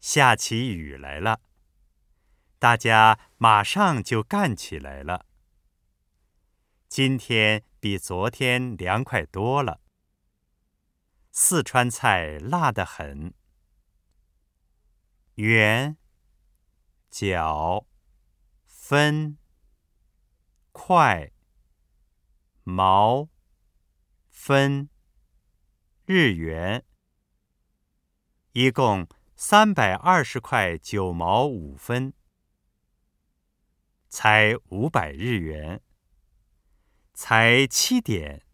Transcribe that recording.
下起雨来了，大家马上就干起来了。今天比昨天凉快多了。四川菜辣得很。圆、角、分、块、毛、分、日元，一共320块9毛5分，才500日元，才7点